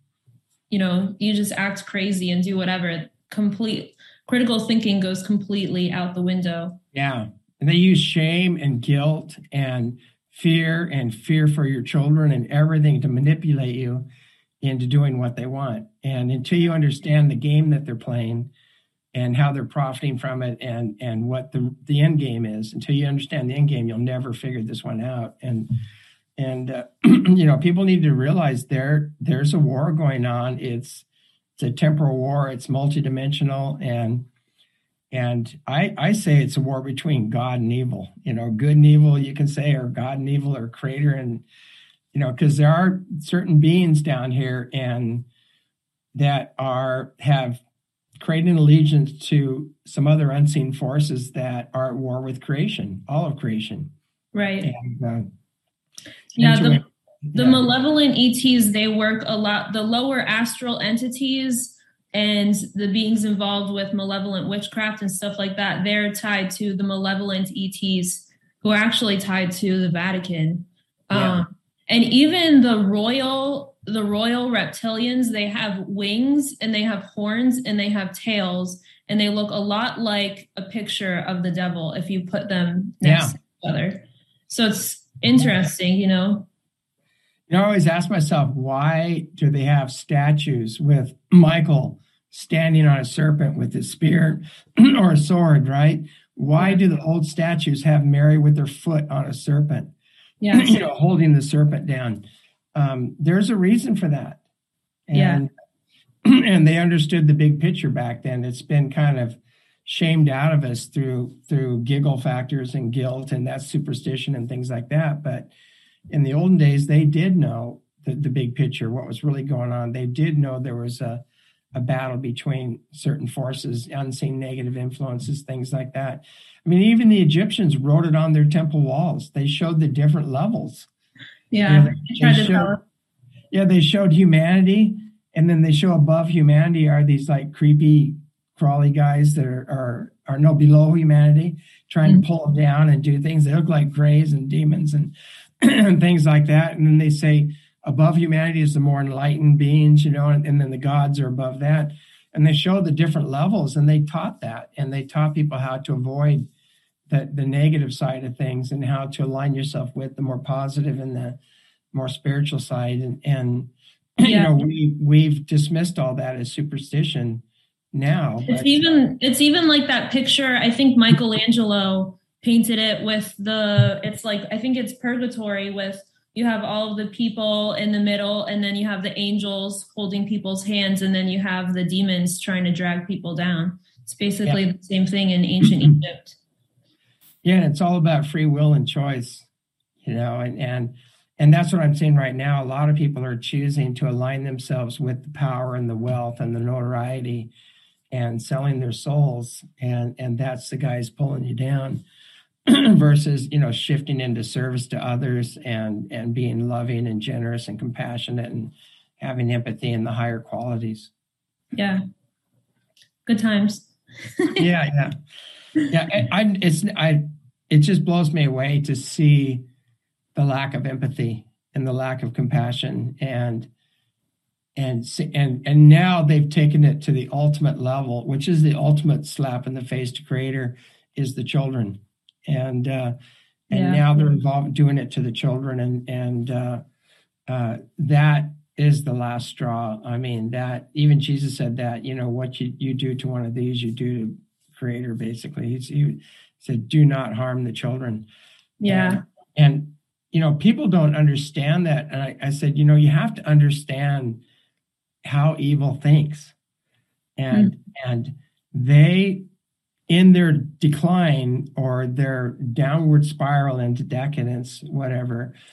act crazy and do whatever. Complete critical thinking goes completely out the window. Yeah. And they use shame and guilt and fear for your children and everything to manipulate you into doing what they want. And until you understand the game that they're playing and how they're profiting from it and what the end game is, until you understand the end game, you'll never figure this one out. And people need to realize there's a war going on. It's a temporal war. It's multidimensional. And I say it's a war between God and evil, good and evil, you can say, or God and evil, or creator. And, because there are certain beings down here and that have created an allegiance to some other unseen forces that are at war with creation, all of creation. Right. And, the malevolent ETs, they work a lot, the lower astral entities and the beings involved with malevolent witchcraft and stuff like that, they're tied to the malevolent ETs who are actually tied to the Vatican. Yeah. And even the royal reptilians, they have wings and they have horns and they have tails and they look a lot like a picture of the devil if you put them next to each other. So it's interesting, I always ask myself, why do they have statues with Michael standing on a serpent with a spear or a sword, right? Why do the old statues have Mary with her foot on a serpent? Yeah, holding the serpent down. There's a reason for that. And they understood the big picture back then. It's been kind of shamed out of us through giggle factors and guilt, and that's superstition and things like that. But in the olden days, they did know the big picture, what was really going on. They did know there was a battle between certain forces, unseen negative influences, things like that. I mean, even the Egyptians wrote it on their temple walls. They showed the different levels. Yeah. They showed humanity, and then they show above humanity are these like creepy, crawly guys that are no below humanity, trying to pull them down and do things. They look like grays and demons and things like that. And then they say above humanity is the more enlightened beings, and then the gods are above that. And they show the different levels, and they taught that, and they taught people how to avoid the negative side of things and how to align yourself with the more positive and the more spiritual side. And we've dismissed all that as superstition now. It's even like that picture. I think Michelangelo painted it with I think it's purgatory with, you have all of the people in the middle, and then you have the angels holding people's hands, and then you have the demons trying to drag people down. It's basically the same thing in ancient Egypt. Yeah, it's all about free will and choice, and that's what I'm seeing right now. A lot of people are choosing to align themselves with the power and the wealth and the notoriety and selling their souls, and that's the guys pulling you down. Versus, shifting into service to others and being loving and generous and compassionate and having empathy and the higher qualities. Yeah. Good times. Yeah. It just blows me away to see the lack of empathy and the lack of compassion and now they've taken it to the ultimate level, which is the ultimate slap in the face to creator, is the children. And now they're involved doing it to the children, and that is the last straw. I mean, that even Jesus said that, what you do to one of these, you do to creator, basically. He said, do not harm the children. Yeah. And people don't understand that. And I said, you have to understand how evil thinks. And they, in their decline or their downward spiral into decadence, whatever,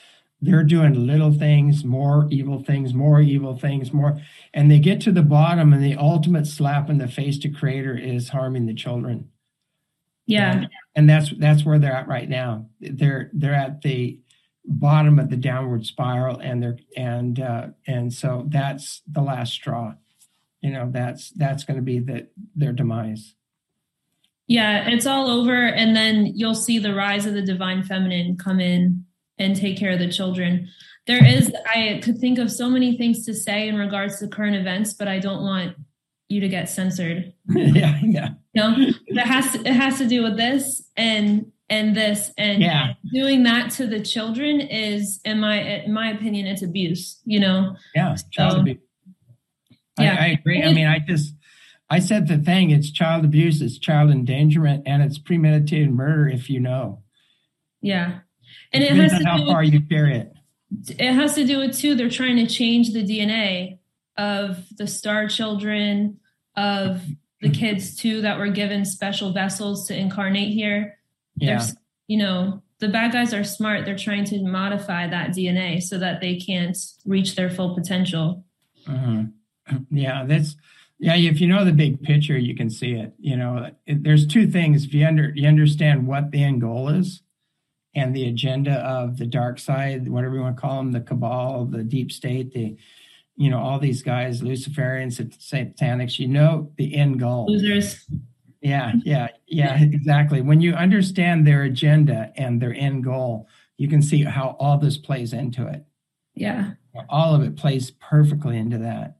they're doing little things, more evil things, more evil things, more, and they get to the bottom, and the ultimate slap in the face to Creator is harming the children. Yeah. And that's where they're at right now. They're at the bottom of the downward spiral, and so that's the last straw. That's going to be their demise. Yeah, it's all over, and then you'll see the rise of the divine feminine come in and take care of the children. I could think of so many things to say in regards to current events, but I don't want you to get censored. Yeah. It has to do with this and this, and doing that to the children is, in my opinion, it's abuse. Yeah, child abuse. Yeah, I agree. I mean, I said the thing. It's child abuse, it's child endangerment, and it's premeditated murder. If you know. Yeah, and it has to do how far you carry it. It has to do with too. They're trying to change the DNA of the star children, of the kids too, that were given special vessels to incarnate here. Yeah. The bad guys are smart. They're trying to modify that DNA so that they can't reach their full potential. Yeah, if you know the big picture, you can see it. There's two things. If you understand what the end goal is and the agenda of the dark side, whatever you want to call them, the cabal, the deep state, all these guys, Luciferians, Satanics, the end goal. Losers. Yeah, exactly. When you understand their agenda and their end goal, you can see how all this plays into it. Yeah. All of it plays perfectly into that.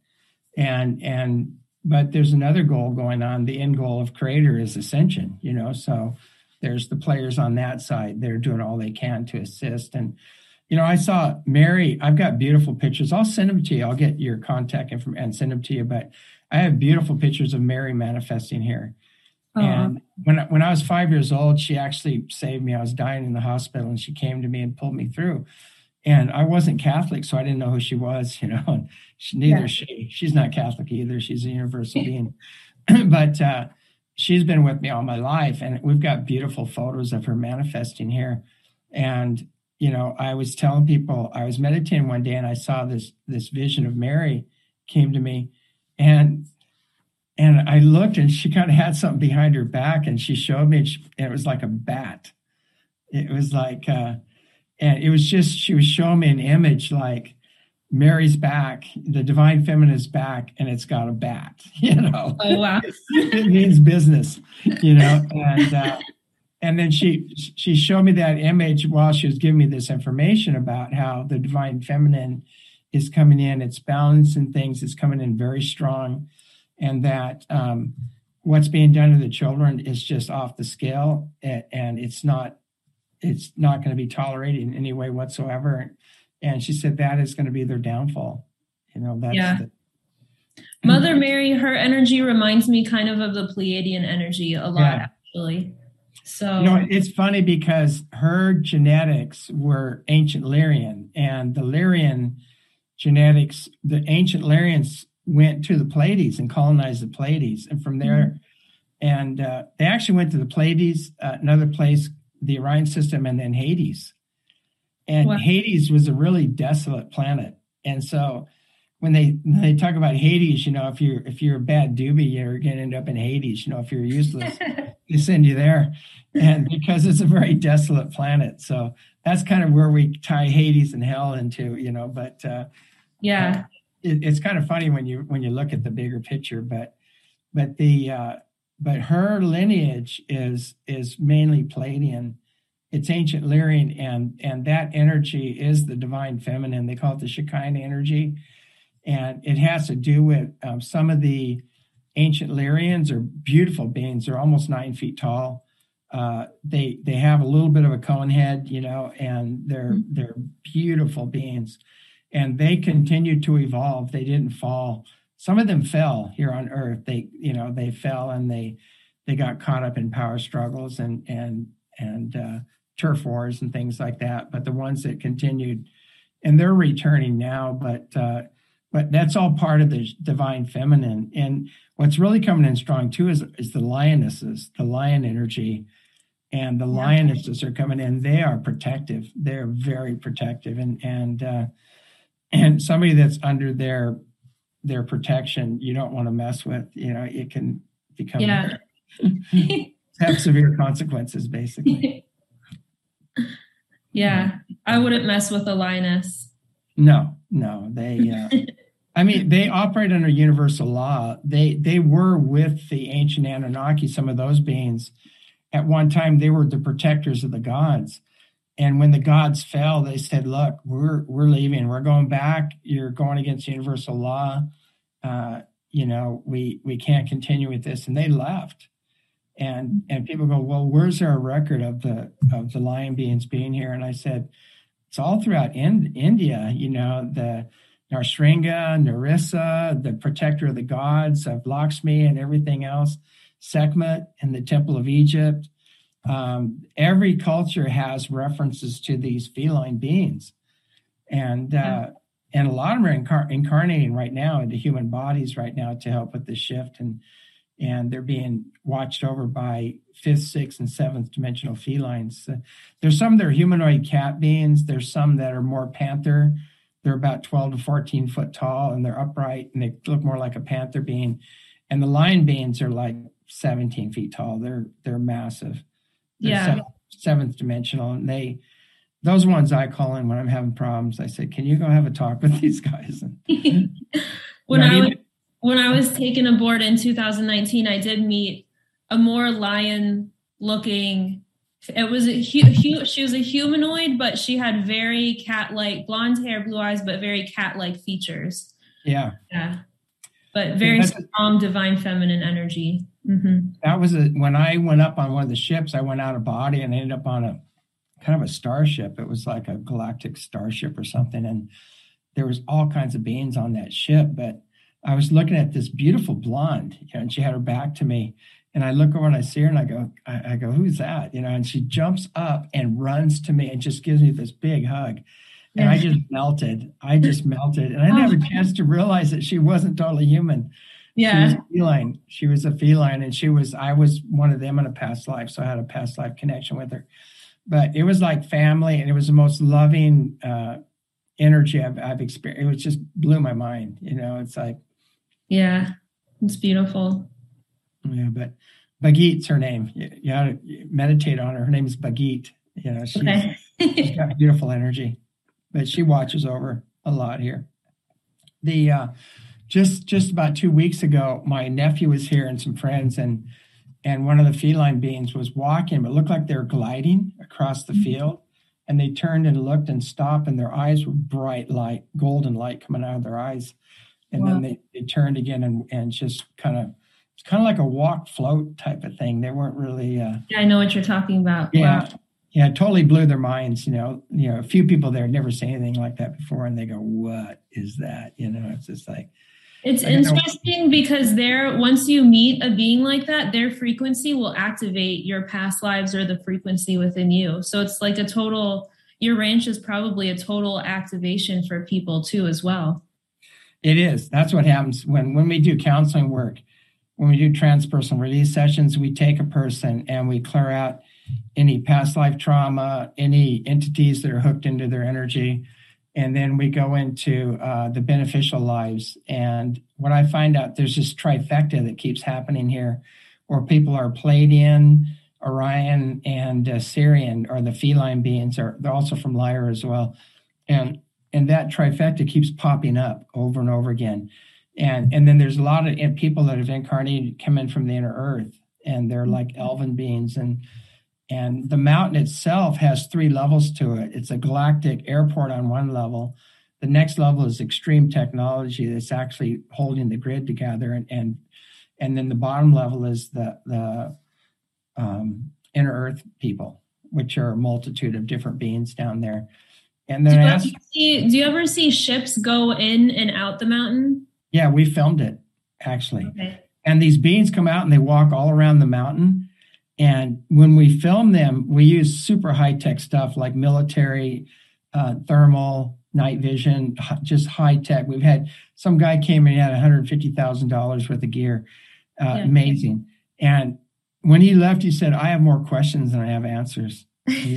But there's another goal going on. The end goal of Creator is ascension, so there's the players on that side. They're doing all they can to assist. And, I saw Mary. I've got beautiful pictures. I'll send them to you. I'll get your contact information and send them to you. But I have beautiful pictures of Mary manifesting here. And when I was 5 years old, she actually saved me. I was dying in the hospital, and she came to me and pulled me through. And I wasn't Catholic, so I didn't know who she was, And she's not Catholic either. She's a universal being. But she's been with me all my life, and we've got beautiful photos of her manifesting here. And, I was telling people, I was meditating one day, and I saw this vision of Mary came to me, and I looked, and she kind of had something behind her back, and she showed me, and it was like a bat. It was like, and it was just, she was showing me an image like Mary's back, the divine feminine's back, and it's got a bat, Oh, wow. It means business, and then she showed me that image while she was giving me this information about how the divine feminine is coming in, it's balancing things, it's coming in very strong, and that what's being done to the children is just off the scale, and it's not going to be tolerated in any way whatsoever. And she said that is going to be their downfall. Mother Mary, her energy reminds me kind of the Pleiadian energy a lot, actually. So it's funny because her genetics were ancient Lyrian, and the Lyrian genetics, the ancient Lyrians went to the Pleiades and colonized the Pleiades, and from there, and they actually went to the Pleiades, another place, the Orion system, and then Hades. And Hades was a really desolate planet. And so when they talk about Hades, if you're a bad doobie, you're going to end up in Hades. If you're useless, they send you there. And because it's a very desolate planet. So that's kind of where we tie Hades and hell into, but it's kind of funny when you look at the bigger picture, but her lineage is mainly Pleiadian. It's ancient Lyrian, and that energy is the divine feminine. They call it the Shekinah energy, and it has to do with some of the ancient Lyrians are beautiful beings. They're almost 9 feet tall. They have a little bit of a cone head, and they're beautiful beings, and they continue to evolve. They didn't fall. Some of them fell here on Earth. They fell, and they got caught up in power struggles and turf wars and things like that. But the ones that continued, and they're returning now, but that's all part of the divine feminine. And what's really coming in strong too is the lionesses, the lion energy. And the lionesses are coming in. They are protective. They're very protective. And somebody that's under their protection, you don't want to mess with. It can become have severe consequences, basically. Yeah, I wouldn't mess with a lioness. No, they. They operate under universal law. They were with the ancient Anunnaki. Some of those beings, at one time, they were the protectors of the gods. And when the gods fell, they said, "Look, we're leaving. We're going back. You're going against universal law. We can't continue with this." And they left. And people go, "Well, where's our record of the lion beings being here?" And I said, it's all throughout India. The Narshringa, Narissa, the protector of the gods of Lakshmi and everything else, Sekhmet and the Temple of Egypt. Every culture has references to these feline beings. And a lot of them are incarnating right now into human bodies right now to help with the shift. And they're being watched over by 5th, 6th, and 7th dimensional felines. There's some that are humanoid cat beings. There's some that are more panther. They're about 12 to 14 foot tall, and they're upright, and they look more like a panther being. And the lion beings are like 17 feet tall. They're massive. They're 7th dimensional, and those ones I call in when I'm having problems. I say, "Can you go have a talk with these guys?" When I was taken aboard in 2019, I did meet a more lion-looking. It was she was a humanoid, but she had very cat-like blonde hair, blue eyes, but very cat-like features. Yeah. But very strong, divine feminine energy. Mm-hmm. That was when I went up on one of the ships. I went out of body and ended up on a kind of a starship. It was like a galactic starship or something, and there was all kinds of beings on that ship, but I was looking at this beautiful blonde, and she had her back to me. And I look over and I see her and I go, "Who's that?" And she jumps up and runs to me and just gives me this big hug. And I just melted. And I didn't have a chance to realize that she wasn't totally human. Yeah. She was a feline. And I was one of them in a past life. So I had a past life connection with her. But it was like family, and it was the most loving energy I've experienced. It just blew my mind. It's like, yeah, it's beautiful. Yeah, but Bagit's her name. You ought to meditate on her. Her name is Bagit. She's got beautiful energy, but she watches over a lot here. Just about 2 weeks ago, my nephew was here and some friends, and one of the feline beings was walking, but it looked like they were gliding across the field, and they turned and looked and stopped, and their eyes were bright light, golden light coming out of their eyes. And then they turned again and just it's kind of like a walk float type of thing. They weren't really. I know what you're talking about. Yeah. Wow. Yeah. It totally blew their minds. A few people there had never seen anything like that before. And they go, "What is that?" It's just like. It's interesting because once you meet a being like that, their frequency will activate your past lives or the frequency within you. So it's like your ranch is probably a total activation for people too, as well. It is. That's what happens when we do counseling work. When we do transpersonal release sessions, we take a person and we clear out any past life trauma, any entities that are hooked into their energy. And then we go into the beneficial lives. And what I find out, there's this trifecta that keeps happening here, where people are Pleiadian, Orion, and Sirian, or the feline beings. They're also from Lyra as well. And that trifecta keeps popping up over and over again. And then there's a lot of people that have incarnated, come in from the inner earth, and they're like elven beings. And the mountain itself has 3 levels to it. It's a galactic airport on one level. The next level is extreme technology that's actually holding the grid together. And then the bottom level is the inner earth people, which are a multitude of different beings down there. And then do you ever see ships go in and out the mountain? Yeah, we filmed it, actually. Okay. And these beings come out and they walk all around the mountain. And when we film them, we use super high-tech stuff like military, thermal, night vision, just high-tech. We've had some guy came in and had $150,000 worth of gear. Amazing. And when he left, he said, I have more questions than I have answers.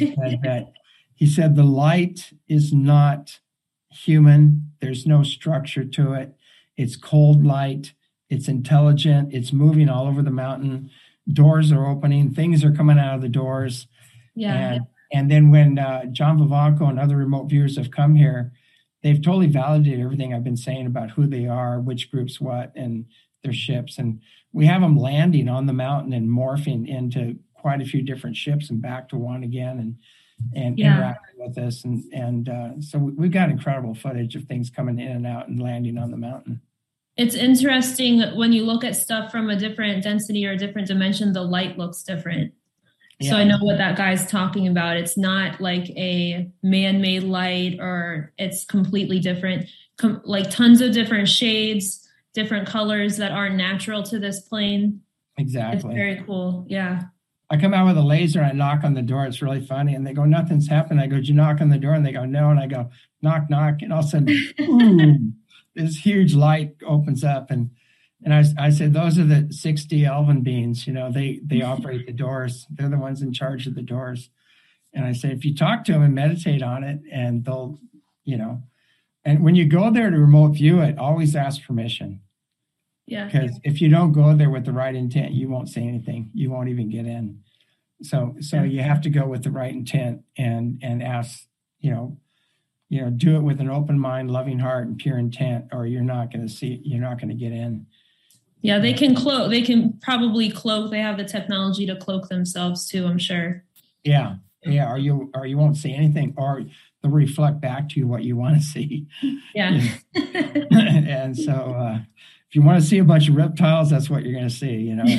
He said the light is not human. There's no structure to it. It's cold light. It's intelligent. It's moving all over the mountain. Doors are opening. Things are coming out of the doors. Yeah. And then when John Vivanco and other remote viewers have come here, they've totally validated everything I've been saying about who they are, which group's what, and their ships. And we have them landing on the mountain and morphing into quite a few different ships and back to one again and interacting with us. And so we've got incredible footage of things coming in and out and landing on the mountain. It's interesting when you look at stuff from a different density or a different dimension, the light looks different. Yeah. So I know what that guy's talking about. It's not like a man-made light, or it's completely different, like tons of different shades, different colors that aren't natural to this plane. Exactly. It's very cool. Yeah. I come out with a laser and I knock on the door. It's really funny. And they go, nothing's happened. I go, did you knock on the door? And they go, no. And I go, knock, knock. And all of a sudden, boom, this huge light opens up. And I said, those are the 6D Elven beings. You know, they operate the doors. They're the ones in charge of the doors. And I said, if you talk to them and meditate on it, and they'll, you know, and when you go there to remote view it, always ask permission. Yeah. Because if you don't go there with the right intent, you won't say anything. You won't even get in. So you have to go with the right intent and ask, you know, do it with an open mind, loving heart, and pure intent, or you're not going to get in. Yeah, they can cloak. They can probably cloak. They have the technology to cloak themselves too, I'm sure. Yeah. Or you won't see anything, or they'll reflect back to you what you want to see. Yeah. And so if you want to see a bunch of reptiles, that's what you're going to see. You know,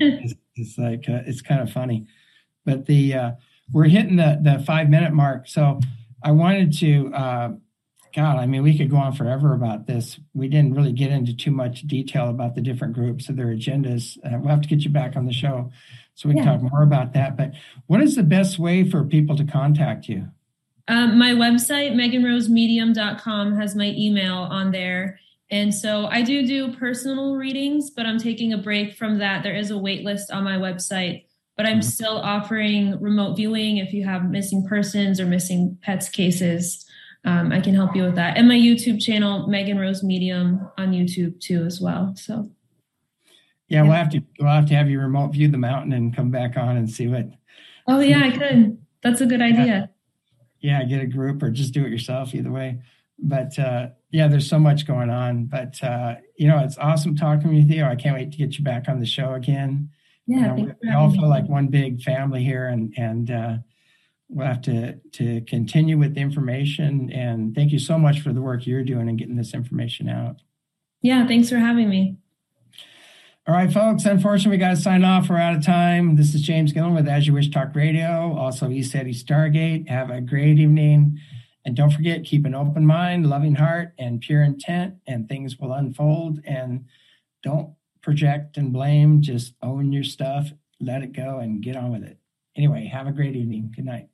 it's kind of funny. But we're hitting the 5-minute mark, so I wanted to. God, I mean, we could go on forever about this. We didn't really get into too much detail about the different groups or their agendas. We'll have to get you back on the show so we can talk more about that. But what is the best way for people to contact you? My website, meganrosemedium.com, has my email on there. And so I do personal readings, but I'm taking a break from that. There is a wait list on my website, but I'm still offering remote viewing if you have missing persons or missing pets cases. I can help you with that. And my YouTube channel, Megan Rose Medium, on YouTube too as well. So yeah, we'll have to have you remote view the mountain and come back on and see what. Oh yeah, I could. That's a good idea. Yeah, get a group or just do it yourself, either way. But there's so much going on. But it's awesome talking with you. I can't wait to get you back on the show again. Yeah, we all feel like one big family here, and we'll have to continue with the information. And thank you so much for the work you're doing and getting this information out. Yeah, thanks for having me. All right, folks, unfortunately, we got to sign off. We're out of time. This is James Gillen with As You Wish Talk Radio, also ECETI Stargate. Have a great evening. And don't forget, keep an open mind, loving heart, and pure intent, and things will unfold. And don't project and blame. Just own your stuff, let it go, and get on with it. Anyway, have a great evening. Good night.